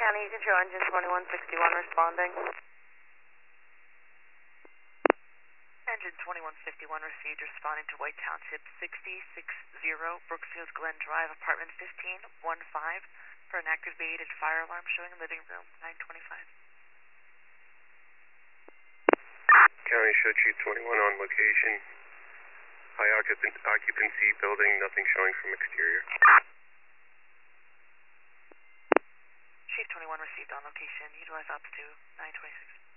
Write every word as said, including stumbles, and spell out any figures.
County, you can show engine twenty-one sixty-one responding. Engine twenty-one fifty-one received, responding to White Township sixty sixty Brooksfield Glen Drive, apartment fifteen one five, for an activated fire alarm showing living room nine twenty-five. County show Chief twenty-one on location. High occupant, occupancy building, nothing showing from exterior. Chief twenty-one received on location. Utilize ops to nine twenty-six.